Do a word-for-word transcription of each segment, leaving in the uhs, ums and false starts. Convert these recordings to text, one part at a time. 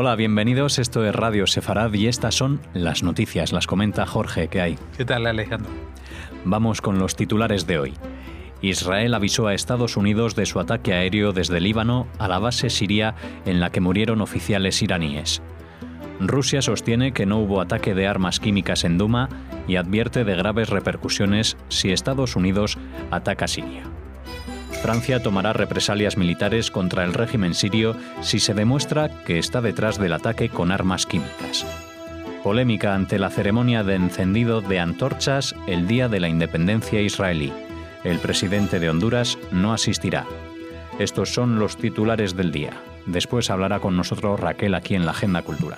Hola, bienvenidos. Esto es Radio Sefarad y estas son las noticias. Las comenta Jorge. ¿Qué hay? ¿Qué tal, Alejandro? Vamos con los titulares de hoy. Israel avisó a Estados Unidos de su ataque aéreo desde Líbano a la base siria en la que murieron oficiales iraníes. Rusia sostiene que no hubo ataque de armas químicas en Duma y advierte de graves repercusiones si Estados Unidos ataca Siria. Francia tomará represalias militares contra el régimen sirio si se demuestra que está detrás del ataque con armas químicas. Polémica ante la ceremonia de encendido de antorchas el día de la independencia israelí. El presidente de Honduras no asistirá. Estos son los titulares del día. Después hablará con nosotros Raquel aquí en la Agenda Cultural.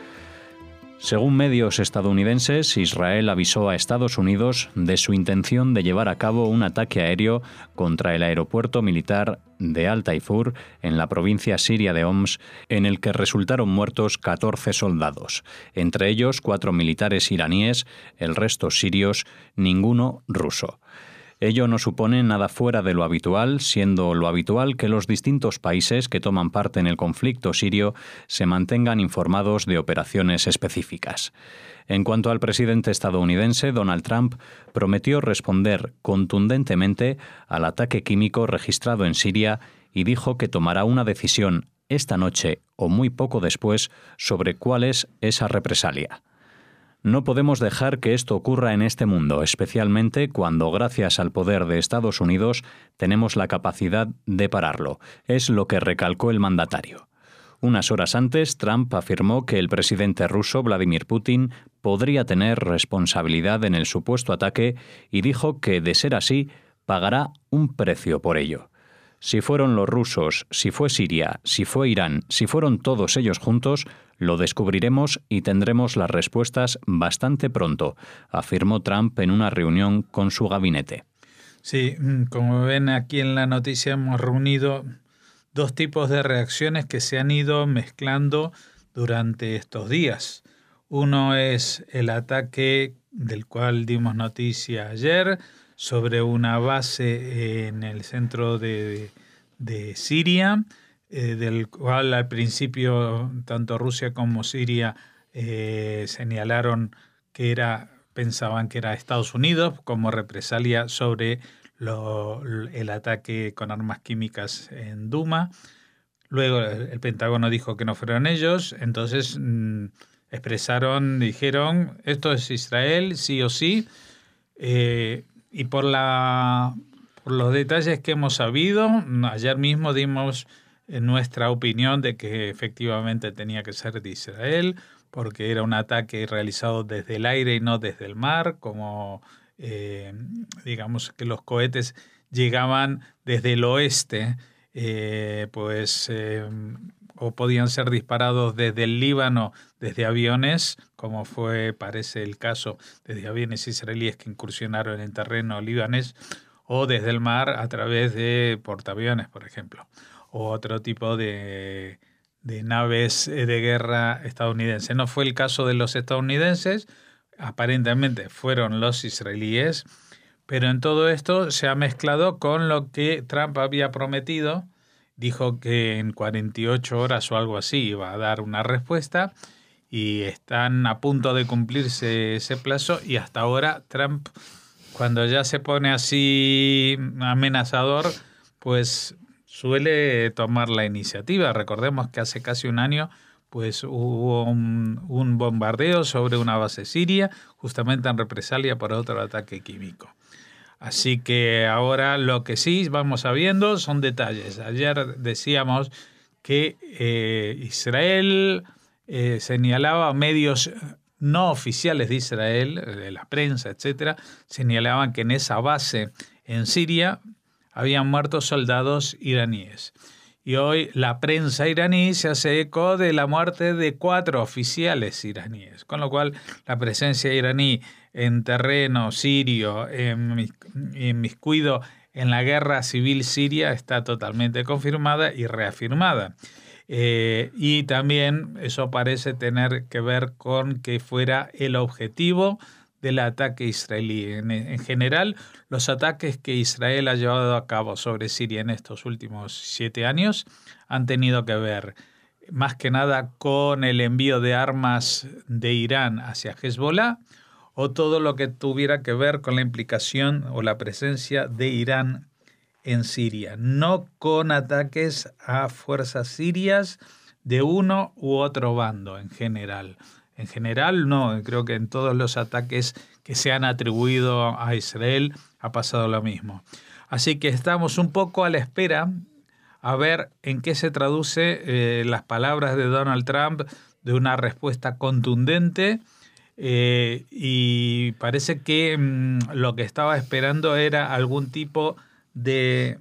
Según medios estadounidenses, Israel avisó a Estados Unidos de su intención de llevar a cabo un ataque aéreo contra el aeropuerto militar de Al-Taifur en la provincia siria de Homs, en el que resultaron muertos catorce soldados, entre ellos cuatro militares iraníes, el resto sirios, ninguno ruso. Ello no supone nada fuera de lo habitual, siendo lo habitual que los distintos países que toman parte en el conflicto sirio se mantengan informados de operaciones específicas. En cuanto al presidente estadounidense, Donald Trump prometió responder contundentemente al ataque químico registrado en Siria y dijo que tomará una decisión esta noche o muy poco después sobre cuál es esa represalia. No podemos dejar que esto ocurra en este mundo, especialmente cuando, gracias al poder de Estados Unidos, tenemos la capacidad de pararlo. Es lo que recalcó el mandatario. Unas horas antes, Trump afirmó que el presidente ruso, Vladimir Putin, podría tener responsabilidad en el supuesto ataque y dijo que, de ser así, pagará un precio por ello. Si fueron los rusos, si fue Siria, si fue Irán, si fueron todos ellos juntos, lo descubriremos y tendremos las respuestas bastante pronto, afirmó Trump en una reunión con su gabinete. Sí, como ven aquí en la noticia hemos reunido dos tipos de reacciones que se han ido mezclando durante estos días. Uno es el ataque del cual dimos noticia ayer sobre una base en el centro de, de Siria, eh, del cual al principio tanto Rusia como Siria eh, señalaron que era, pensaban que era Estados Unidos como represalia sobre lo, el ataque con armas químicas en Duma. Luego el Pentágono dijo que no fueron ellos, entonces mmm, expresaron, dijeron, esto es Israel, sí o sí, eh, y por, la, por los detalles que hemos sabido, ayer mismo dimos nuestra opinión de que efectivamente tenía que ser de Israel, porque era un ataque realizado desde el aire y no desde el mar, como eh, digamos que los cohetes llegaban desde el oeste, eh, pues eh, o podían ser disparados desde el Líbano, desde aviones, como fue, parece el caso, desde aviones israelíes que incursionaron en terreno libanés, o desde el mar a través de portaaviones, por ejemplo, o otro tipo de, de naves de guerra estadounidenses. No fue el caso de los estadounidenses, aparentemente fueron los israelíes, pero en todo esto se ha mezclado con lo que Trump había prometido. Dijo que en cuarenta y ocho horas o algo así iba a dar una respuesta y están a punto de cumplirse ese plazo y hasta ahora Trump, cuando ya se pone así amenazador, pues suele tomar la iniciativa. Recordemos que hace casi un año pues hubo un, un bombardeo sobre una base siria, justamente en represalia por otro ataque químico. Así que ahora lo que sí vamos sabiendo son detalles. Ayer decíamos que eh, Israel eh, señalaba, medios no oficiales de Israel, de la prensa, etcétera, señalaban que en esa base en Siria habían muerto soldados iraníes. Y hoy la prensa iraní se hace eco de la muerte de cuatro oficiales iraníes, con lo cual la presencia iraní en terreno sirio, en, en miscuido en la guerra civil siria está totalmente confirmada y reafirmada. Eh, y también eso parece tener que ver con que fuera el objetivo del ataque israelí. En, en general, los ataques que Israel ha llevado a cabo sobre Siria en estos últimos siete años han tenido que ver más que nada con el envío de armas de Irán hacia Hezbollah, o todo lo que tuviera que ver con la implicación o la presencia de Irán en Siria, no con ataques a fuerzas sirias de uno u otro bando en general. En general no, creo que en todos los ataques que se han atribuido a Israel ha pasado lo mismo. Así que estamos un poco a la espera a ver en qué se traduce eh, las palabras de Donald Trump de una respuesta contundente, eh, y parece que mmm, lo que estaba esperando era algún tipo de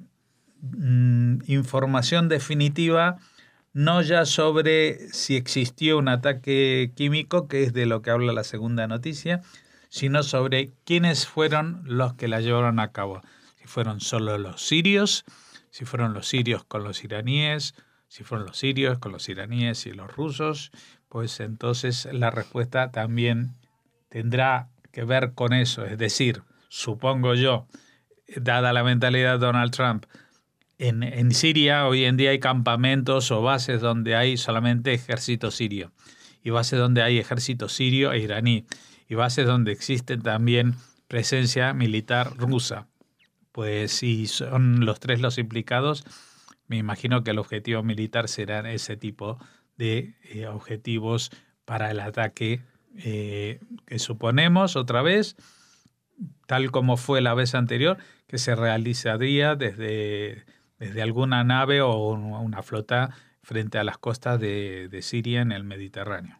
mmm, información definitiva, no ya sobre si existió un ataque químico, que es de lo que habla la segunda noticia, sino sobre quiénes fueron los que la llevaron a cabo. Si fueron solo los sirios, si fueron los sirios con los iraníes, si fueron los sirios con los iraníes y los rusos, pues entonces la respuesta también tendrá que ver con eso. Es decir, supongo yo, dada la mentalidad de Donald Trump, En, en Siria hoy en día hay campamentos o bases donde hay solamente ejército sirio, y bases donde hay ejército sirio e iraní, y bases donde existe también presencia militar rusa. Pues si son los tres los implicados, me imagino que el objetivo militar será ese tipo de eh, objetivos para el ataque eh, que suponemos, otra vez, tal como fue la vez anterior, que se realizaría desde... desde alguna nave o una flota frente a las costas de, de Siria en el Mediterráneo.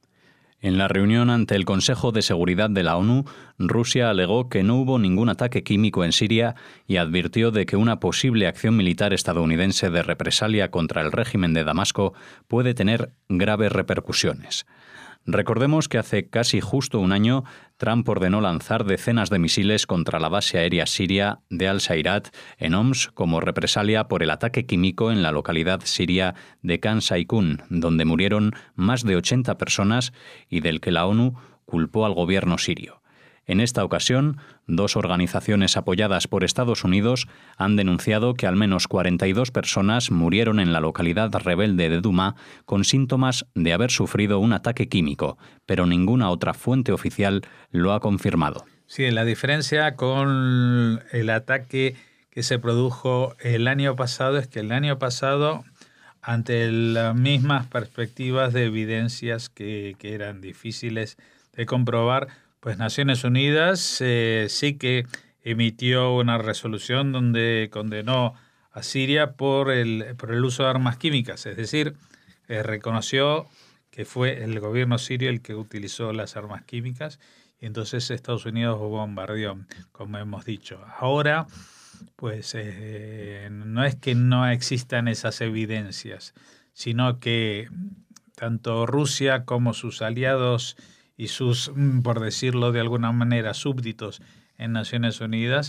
En la reunión ante el Consejo de Seguridad de la ONU, Rusia alegó que no hubo ningún ataque químico en Siria y advirtió de que una posible acción militar estadounidense de represalia contra el régimen de Damasco puede tener graves repercusiones. Recordemos que hace casi justo un año, Trump ordenó lanzar decenas de misiles contra la base aérea siria de Al-Sayrat en Homs como represalia por el ataque químico en la localidad siria de Khan Saykun, donde murieron más de ochenta personas y del que la ONU culpó al gobierno sirio. En esta ocasión, dos organizaciones apoyadas por Estados Unidos han denunciado que al menos cuarenta y dos personas murieron en la localidad rebelde de Douma con síntomas de haber sufrido un ataque químico, pero ninguna otra fuente oficial lo ha confirmado. Sí, la diferencia con el ataque que se produjo el año pasado es que el año pasado, ante las mismas perspectivas de evidencias que, que eran difíciles de comprobar, pues Naciones Unidas eh, sí que emitió una resolución donde condenó a Siria por el, por el uso de armas químicas, es decir, eh, reconoció que fue el gobierno sirio el que utilizó las armas químicas y entonces Estados Unidos bombardeó, como hemos dicho. Ahora, pues eh, no es que no existan esas evidencias, sino que tanto Rusia como sus aliados y sus, por decirlo de alguna manera, súbditos en Naciones Unidas,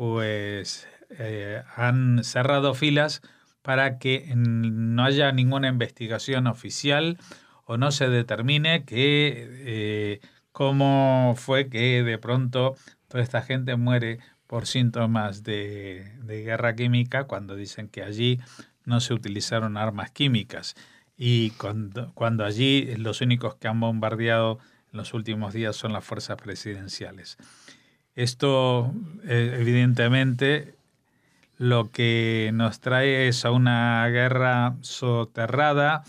pues eh, han cerrado filas para que no haya ninguna investigación oficial o no se determine que eh, cómo fue que de pronto toda esta gente muere por síntomas de, de guerra química cuando dicen que allí no se utilizaron armas químicas y cuando, cuando allí los únicos que han bombardeado en los últimos días son las fuerzas presidenciales. Esto, eh, evidentemente, lo que nos trae es a una guerra soterrada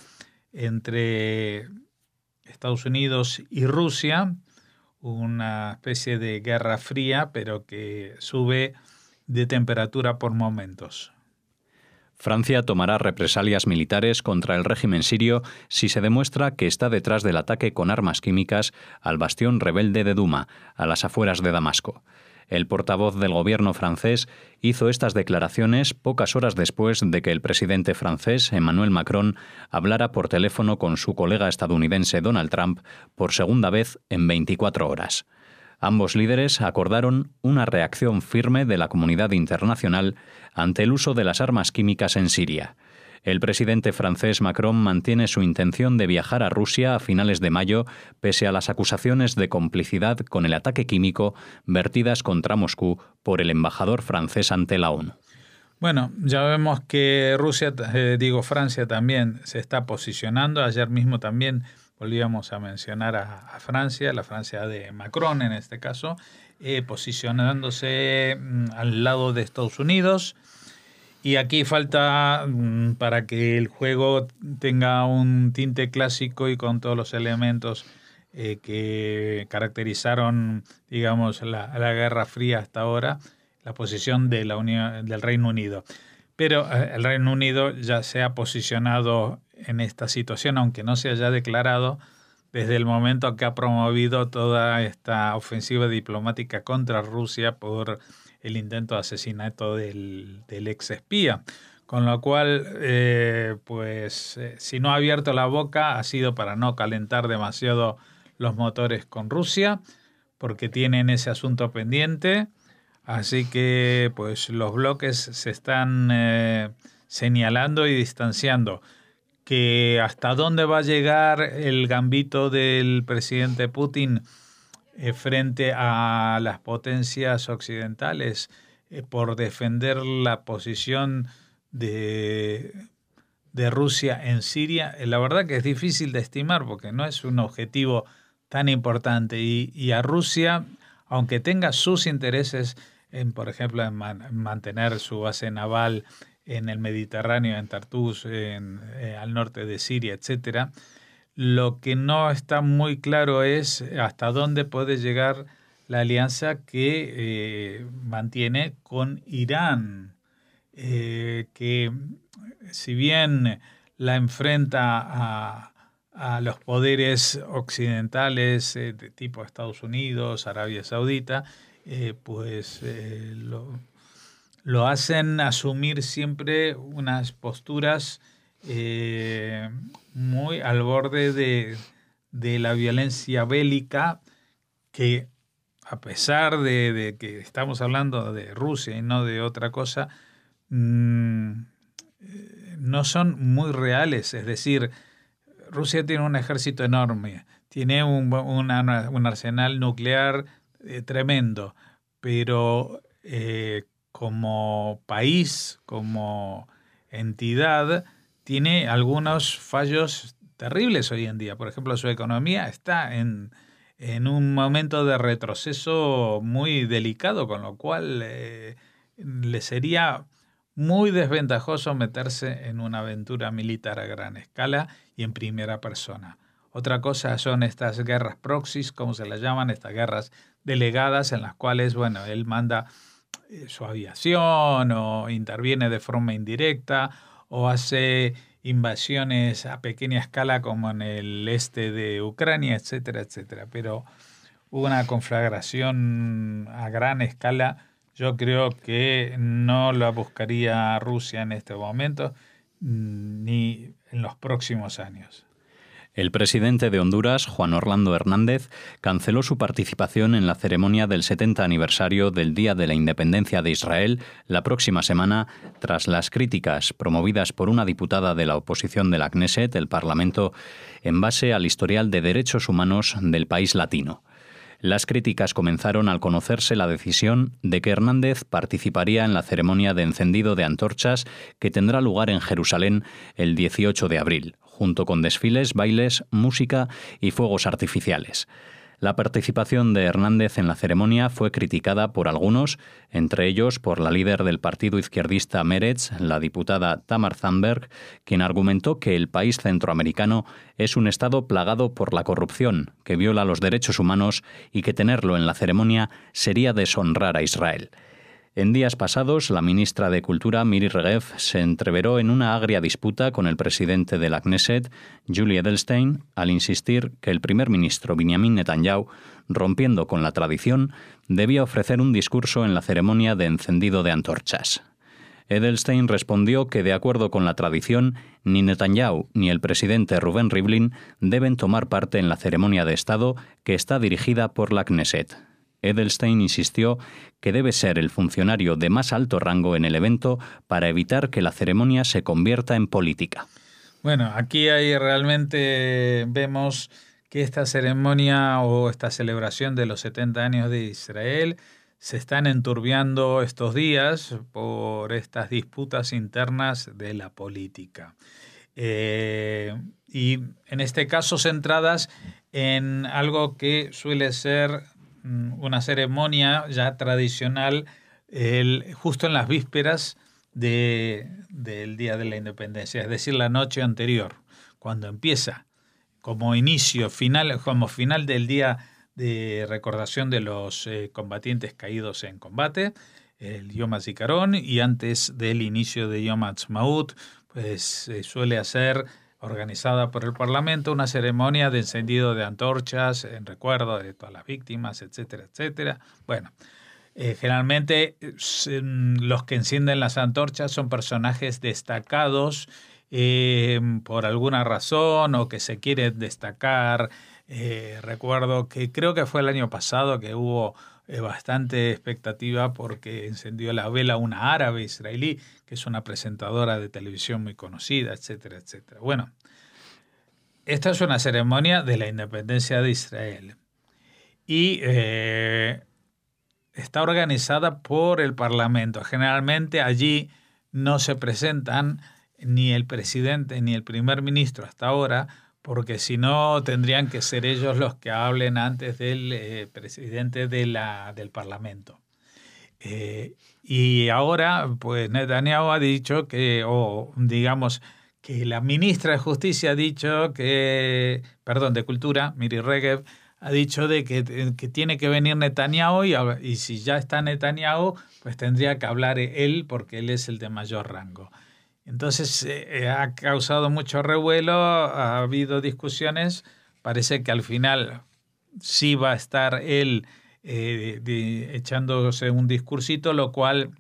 entre Estados Unidos y Rusia, una especie de guerra fría, pero que sube de temperatura por momentos. Francia tomará represalias militares contra el régimen sirio si se demuestra que está detrás del ataque con armas químicas al bastión rebelde de Douma, a las afueras de Damasco. El portavoz del gobierno francés hizo estas declaraciones pocas horas después de que el presidente francés, Emmanuel Macron, hablara por teléfono con su colega estadounidense Donald Trump por segunda vez en veinticuatro horas. Ambos líderes acordaron una reacción firme de la comunidad internacional ante el uso de las armas químicas en Siria. El presidente francés Macron mantiene su intención de viajar a Rusia a finales de mayo, pese a las acusaciones de complicidad con el ataque químico vertidas contra Moscú por el embajador francés ante la ONU. Bueno, ya vemos que Rusia, eh, digo Francia también se está posicionando. Ayer mismo también volvíamos a mencionar a, a Francia, la Francia de Macron en este caso, eh, posicionándose mm, al lado de Estados Unidos. Y aquí falta, mm, para que el juego tenga un tinte clásico y con todos los elementos eh, que caracterizaron, digamos, la, la Guerra Fría hasta ahora, la posición de la Unión, del Reino Unido. Pero eh, el Reino Unido ya se ha posicionado en esta situación, aunque no se haya declarado, desde el momento que ha promovido toda esta ofensiva diplomática contra Rusia por el intento de asesinato del, del ex espía. Con lo cual, eh, pues, eh, si no ha abierto la boca, ha sido para no calentar demasiado los motores con Rusia, porque tienen ese asunto pendiente. Así que pues los bloques se están eh, señalando y distanciando. Que hasta dónde va a llegar el gambito del presidente Putin eh, frente a las potencias occidentales eh, por defender la posición de, de Rusia en Siria, eh, la verdad que es difícil de estimar porque no es un objetivo tan importante y, y a Rusia, aunque tenga sus intereses en, por ejemplo, en, man, en mantener su base naval en el Mediterráneo, en Tartus, en, eh, al norte de Siria, etcétera. Lo que no está muy claro es hasta dónde puede llegar la alianza que eh, mantiene con Irán, eh, que si bien la enfrenta a, a los poderes occidentales eh, de tipo Estados Unidos, Arabia Saudita, Eh, pues eh, lo, lo hacen asumir siempre unas posturas eh, muy al borde de, de la violencia bélica que, a pesar de, de que estamos hablando de Rusia y no de otra cosa, mmm, no son muy reales. Es decir, Rusia tiene un ejército enorme, tiene un, una, un arsenal nuclear Eh, tremendo, pero eh, como país, como entidad, tiene algunos fallos terribles hoy en día. Por ejemplo, su economía está en, en un momento de retroceso muy delicado, con lo cual eh, le sería muy desventajoso meterse en una aventura militar a gran escala y en primera persona. Otra cosa son estas guerras proxies, como se las llaman, estas guerras delegadas en las cuales, bueno, él manda eh, su aviación o interviene de forma indirecta o hace invasiones a pequeña escala como en el este de Ucrania, etcétera, etcétera. Pero una conflagración a gran escala yo creo que no la buscaría Rusia en este momento ni en los próximos años. El presidente de Honduras, Juan Orlando Hernández, canceló su participación en la ceremonia del setenta aniversario del Día de la Independencia de Israel la próxima semana, tras las críticas promovidas por una diputada de la oposición de la Knesset, el Parlamento, en base al historial de derechos humanos del país latino. Las críticas comenzaron al conocerse la decisión de que Hernández participaría en la ceremonia de encendido de antorchas que tendrá lugar en Jerusalén el dieciocho de abril, junto con desfiles, bailes, música y fuegos artificiales. La participación de Hernández en la ceremonia fue criticada por algunos, entre ellos por la líder del partido izquierdista Meretz, la diputada Tamar Zandberg, quien argumentó que el país centroamericano es un estado plagado por la corrupción, que viola los derechos humanos y que tenerlo en la ceremonia sería deshonrar a Israel. En días pasados, la ministra de Cultura, Miri Regev, se entreveró en una agria disputa con el presidente de la Knesset, Yuli Edelstein, al insistir que el primer ministro Benjamin Netanyahu, rompiendo con la tradición, debía ofrecer un discurso en la ceremonia de encendido de antorchas. Edelstein respondió que, de acuerdo con la tradición, ni Netanyahu ni el presidente Reuven Rivlin deben tomar parte en la ceremonia de Estado que está dirigida por la Knesset. Edelstein insistió que debe ser el funcionario de más alto rango en el evento para evitar que la ceremonia se convierta en política. Bueno, aquí ahí realmente vemos que esta ceremonia o esta celebración de los setenta años de Israel se están enturbiando estos días por estas disputas internas de la política. Eh, y en este caso centradas en algo que suele ser una ceremonia ya tradicional el, justo en las vísperas de, del Día de la Independencia, es decir, la noche anterior, cuando empieza como inicio, final, como final del día de recordación de los eh, combatientes caídos en combate, el Yom HaZikaron, y antes del inicio de Yom HaAtzmaut, pues eh, suele hacer, organizada por el Parlamento, una ceremonia de encendido de antorchas en recuerdo de todas las víctimas, etcétera, etcétera. Bueno, eh, generalmente eh, los que encienden las antorchas son personajes destacados eh, por alguna razón o que se quieren destacar. Eh, recuerdo que creo que fue el año pasado que hubo eh, bastante expectativa porque encendió la vela una árabe israelí, que es una presentadora de televisión muy conocida, etcétera, etcétera. Bueno, esta es una ceremonia de la independencia de Israel y eh, está organizada por el Parlamento. Generalmente allí no se presentan ni el presidente ni el primer ministro hasta ahora, porque si no tendrían que ser ellos los que hablen antes del eh, presidente de la, del Parlamento. Eh, y ahora, pues Netanyahu ha dicho que, o digamos, que la ministra de Justicia ha dicho que, perdón, de Cultura, Miri Regev, ha dicho de que, que tiene que venir Netanyahu y, y si ya está Netanyahu, pues tendría que hablar él porque él es el de mayor rango. Entonces eh, ha causado mucho revuelo, ha habido discusiones, parece que al final sí va a estar él eh, de, echándose un discursito, lo cual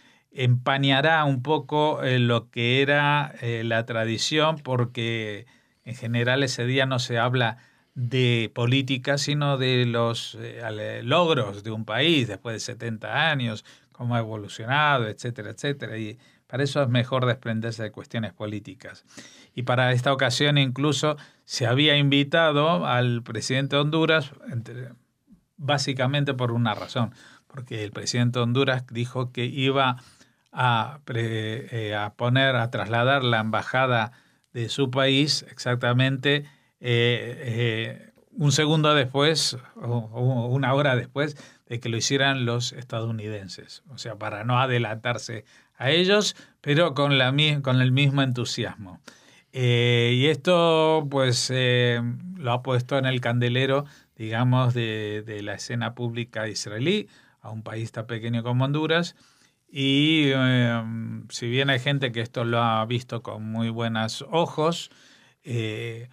empañará un poco eh, lo que era eh, la tradición, porque en general ese día no se habla de política, sino de los eh, logros de un país después de setenta años, cómo ha evolucionado, etcétera, etcétera. Y para eso es mejor desprenderse de cuestiones políticas. Y para esta ocasión incluso se había invitado al presidente de Honduras, entre, básicamente por una razón, porque el presidente de Honduras dijo que iba a, pre, eh, a poner, a trasladar la embajada de su país exactamente eh, eh, un segundo después o, o una hora después de que lo hicieran los estadounidenses. O sea, para no adelantarse a ellos, pero con, la, con el mismo entusiasmo. Eh, y esto pues eh, lo ha puesto en el candelero, digamos, de, de la escena pública israelí, a un país tan pequeño como Honduras. Y eh, si bien hay gente que esto lo ha visto con muy buenos ojos, eh,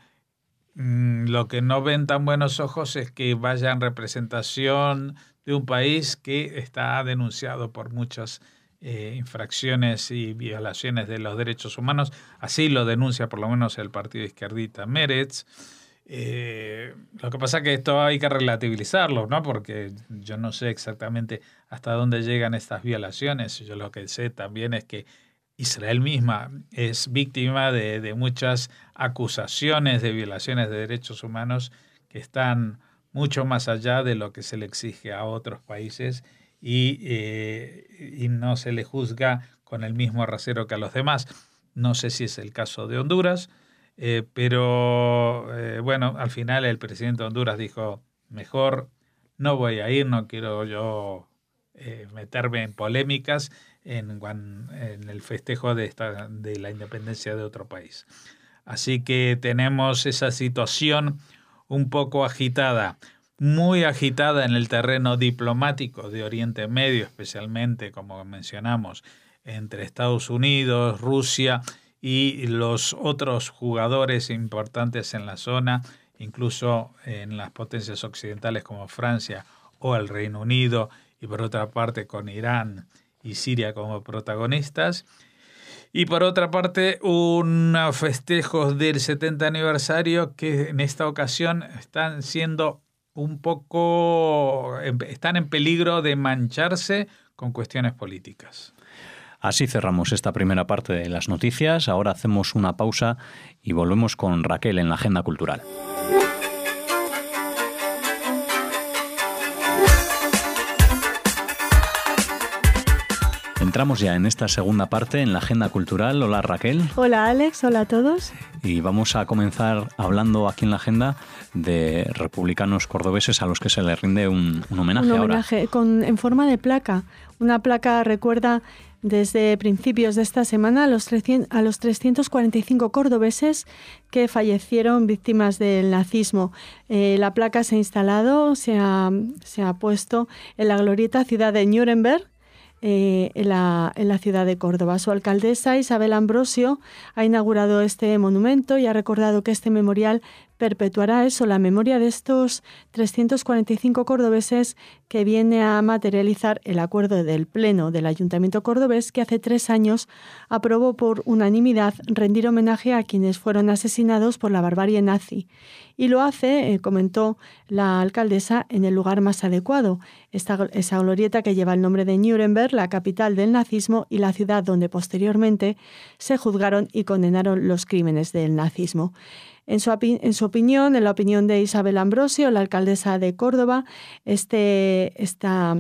lo que no ven tan buenos ojos es que vaya en representación de un país que está denunciado por muchas eh, infracciones y violaciones de los derechos humanos. Así lo denuncia por lo menos el partido izquierdista Meretz. Eh, lo que pasa es que esto hay que relativizarlo, ¿no? Porque yo no sé exactamente hasta dónde llegan estas violaciones. Yo lo que sé también es que Israel misma es víctima de, de muchas acusaciones de violaciones de derechos humanos que están mucho más allá de lo que se le exige a otros países y, eh, y no se le juzga con el mismo rasero que a los demás. No sé si es el caso de Honduras, eh, pero eh, bueno, al final el presidente de Honduras dijo, mejor no voy a ir, no quiero yo eh, meterme en polémicas en, en el festejo de, esta, de la independencia de otro país. Así que tenemos esa situación un poco agitada, muy agitada en el terreno diplomático de Oriente Medio, especialmente, como mencionamos, entre Estados Unidos, Rusia y los otros jugadores importantes en la zona, incluso en las potencias occidentales como Francia o el Reino Unido, y por otra parte con Irán y Siria como protagonistas. Y por otra parte, unos festejos del setenta aniversario que en esta ocasión están siendo un poco, están en peligro de mancharse con cuestiones políticas. Así cerramos esta primera parte de las noticias. Ahora hacemos una pausa y volvemos con Raquel en la Agenda Cultural. Entramos ya en esta segunda parte, en la agenda cultural. Hola Raquel. Hola Alex, hola a todos. Y vamos a comenzar hablando aquí en la agenda de republicanos cordobeses a los que se les rinde un, un homenaje ahora. Un homenaje con, en forma de placa. Una placa recuerda desde principios de esta semana a los, trescientos, a los trescientos cuarenta y cinco cordobeses que fallecieron víctimas del nazismo. Eh, la placa se ha instalado, se ha, se ha puesto en la glorieta ciudad de Nuremberg, Eh, en, la, en la ciudad de Córdoba. Su alcaldesa, Isabel Ambrosio, ha inaugurado este monumento y ha recordado que este memorial perpetuará eso, la memoria de estos trescientos cuarenta y cinco cordobeses, que viene a materializar el acuerdo del Pleno del Ayuntamiento cordobés, que hace tres años aprobó por unanimidad rendir homenaje a quienes fueron asesinados por la barbarie nazi. Y lo hace, eh, comentó la alcaldesa, en el lugar más adecuado, esta, esa glorieta que lleva el nombre de Nuremberg, la capital del nazismo y la ciudad donde posteriormente se juzgaron y condenaron los crímenes del nazismo. En su, en su opinión, en la opinión de Isabel Ambrosio, la alcaldesa de Córdoba, este, esta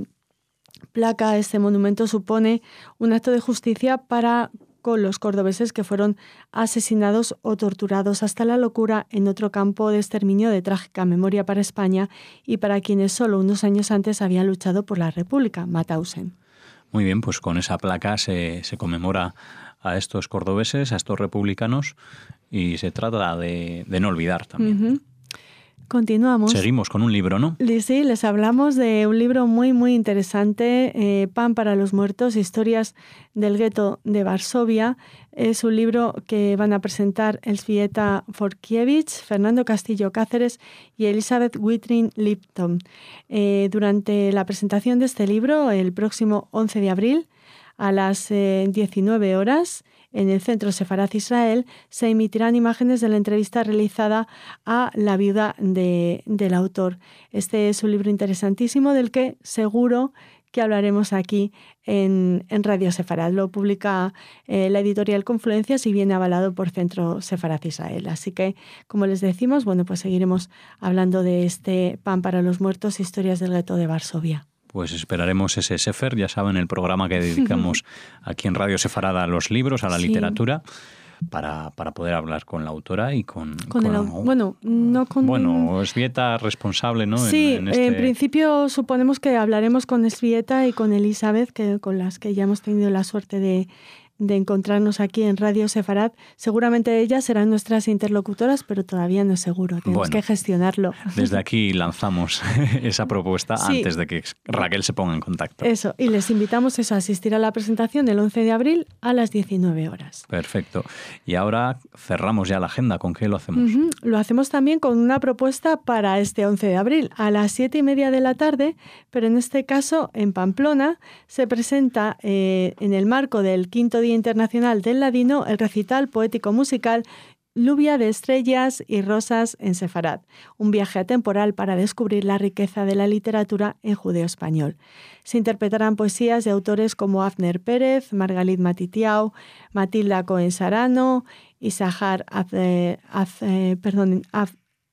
placa, este monumento supone un acto de justicia para con los cordobeses que fueron asesinados o torturados hasta la locura en otro campo de exterminio de trágica memoria para España y para quienes solo unos años antes habían luchado por la República, Mauthausen. Muy bien, pues con esa placa se, se conmemora a estos cordobeses, a estos republicanos, y se trata de, de no olvidar también. Uh-huh. Continuamos. Seguimos con un libro, ¿no? Sí, les hablamos de un libro muy, muy interesante, eh, Pan para los muertos, historias del gueto de Varsovia. Es un libro que van a presentar Elżbieta Forkiewicz, Fernando Castillo Cáceres y Elizabeth Whitrin Lipton. Eh, durante la presentación de este libro, el próximo once de abril, a las eh, diecinueve horas, en el Centro Sefarad Israel, se emitirán imágenes de la entrevista realizada a la viuda de, del autor. Este es un libro interesantísimo del que seguro que hablaremos aquí en, en Radio Sefarad. Lo publica eh, la editorial Confluencias y viene avalado por Centro Sefarad Israel. Así que, como les decimos, bueno, pues seguiremos hablando de este Pan para los muertos, historias del gueto de Varsovia. Pues esperaremos ese Sefer, ya saben, el programa que dedicamos aquí en Radio Sefarad a los libros, a la sí. literatura, para, para poder hablar con la autora y con... con, con el, bueno, no con... Bueno, Elżbieta responsable, ¿no? Sí, en, en, este... en principio suponemos que hablaremos con Elżbieta y con Elizabeth, que, con las que ya hemos tenido la suerte de... de encontrarnos aquí en Radio Sefarad. Seguramente ellas serán nuestras interlocutoras, pero todavía no es seguro. Tenemos bueno, que gestionarlo. Desde aquí lanzamos esa propuesta sí. antes de que Raquel se ponga en contacto. Eso, y les invitamos eso, a asistir a la presentación el once de abril a las diecinueve horas. Perfecto. Y ahora cerramos ya la agenda. ¿Con qué lo hacemos? Uh-huh. Lo hacemos también con una propuesta para este once de abril, a las siete y media de la tarde, pero en este caso en Pamplona se presenta eh, en el marco del quinto día Internacional del Ladino, el recital poético-musical Lluvia de estrellas y rosas en Sefarad, un viaje atemporal para descubrir la riqueza de la literatura en judeo-español. Se interpretarán poesías de autores como Avner Pérez, Margalit Matitiau, Matilda Cohen Sarano, Isahar Az, Az, perdón, Az,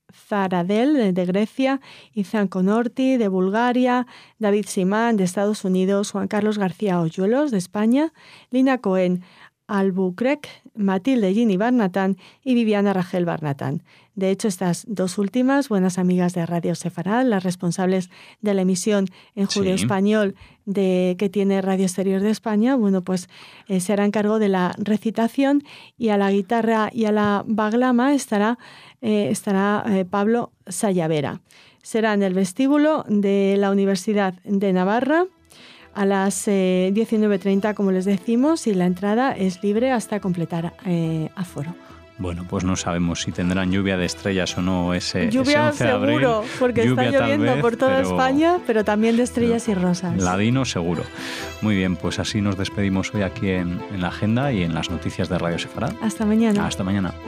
Zaradel de Grecia, Izan Conorti de Bulgaria, David Simán de Estados Unidos, Juan Carlos García Hoyuelos de España, Lina Cohen Albuquerque, Matilde Gini Barnatán y Viviana Rachel Barnatán. De hecho, estas dos últimas, buenas amigas de Radio Sefarad, las responsables de la emisión en judeo-español de que tiene Radio Exterior de España, bueno, pues eh, se harán cargo de la recitación, y a la guitarra y a la baglama estará, eh, estará eh, Pablo Sayavera. Será en el vestíbulo de la Universidad de Navarra, a las eh, diecinueve treinta, como les decimos, y la entrada es libre hasta completar eh, aforo. Bueno, pues no sabemos si tendrán lluvia de estrellas o no ese, lluvia ese once de abril. Seguro, porque lluvia está lloviendo vez, por toda España, pero también de estrellas y rosas. Ladino seguro. Muy bien, pues así nos despedimos hoy aquí en, en la agenda y en las noticias de Radio Sefarad. Hasta mañana. Hasta mañana.